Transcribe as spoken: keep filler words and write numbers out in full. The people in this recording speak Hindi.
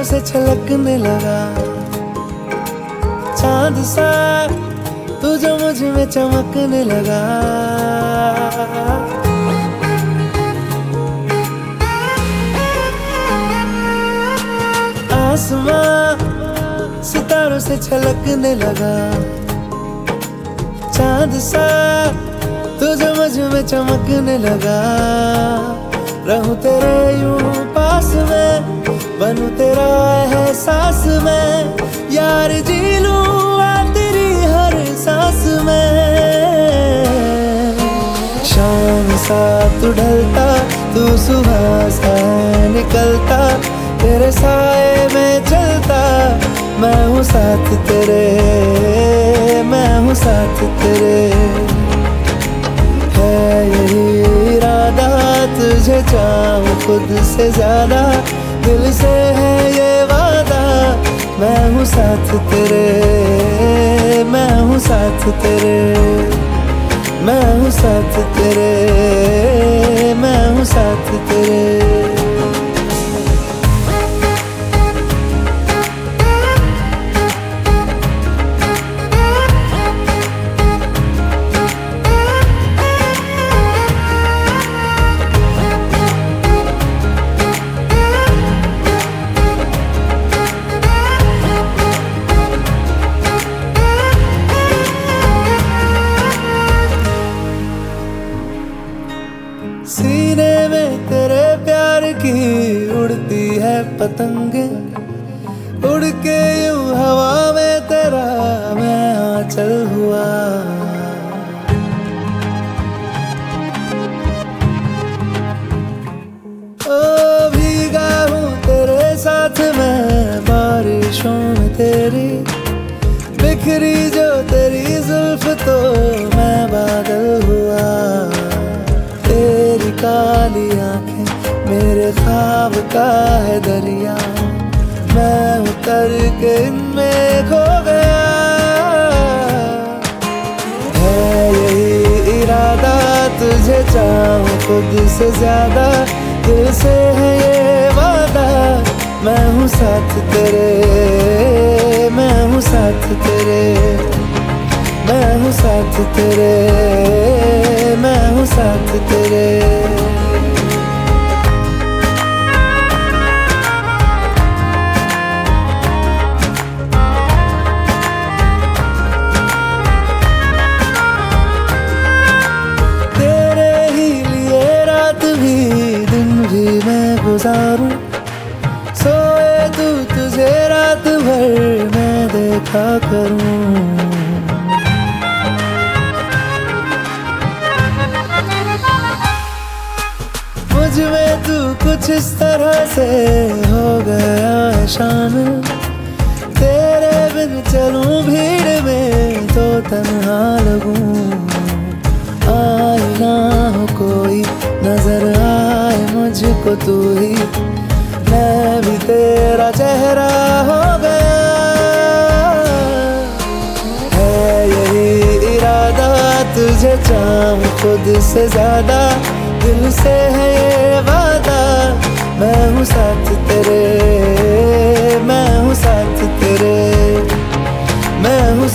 से छलकने लगा चांद सा, तू जो मुझ में चमकने लगा। आसमां सितारों से छलकने लगा चांद सा, तू जो मुझ में चमकने लगा। रहूं तेरे यूं पास में, बनूं तेरा एहसास में, यार जी लूं तेरी हर सांस में। शाम सा तू ढलता, तू सुबह सा निकलता, तेरे साए में चलता, मैं हूँ साथ तेरे, मैं हूँ साथ तेरे। है यही इरादा तुझे चाहूं खुद से ज्यादा, दिल से है ये वादा, मैं हूँ साथ तेरे, मैं हूँ साथ तेरे, मैं हूँ साथ तेरे, मैं हूँ साथ तेरे। सीने में तेरे प्यार की उड़ती है पतंगे, उड़ के यूं हवा में तेरा मैं आंचल हुआ। ओ भीगा हूँ तेरे साथ मैं बारिशों में तेरी, बिखरी जो तेरी जुल्फ तो मैं बादल हुआ। तेरी काली आंखें मेरे ख्वाब का है दरिया, मैं उतर के इनमें खो गया। है यही इरादा तुझे चाहूं खुद से ज्यादा, दिल से है ये वादा, मैं हूँ साथ तेरे, मैं हूँ साथ तेरे, मैं हूँ साथ तेरे, मैं हूँ साथ तेरे। तेरे ही लिए रात भी दिन भी मैं गुजारूं, सोए तू तुझे रात भर मैं देखा करूं। मुझ में तू कुछ इस तरह से हो गया है शामिल, तेरे बिन चलूं भीड़ में तो तन्हा लगूं। आए ना हो कोई नजर आए मुझको तू ही, मैं भी तेरा चेहरा हो गया। है यही इरादा तुझे चाहूं खुद से ज्यादा, दिल से है ये वादा, मैं हूँ साथ तेरे, मैं हूँ साथ तेरे, मैं हूँ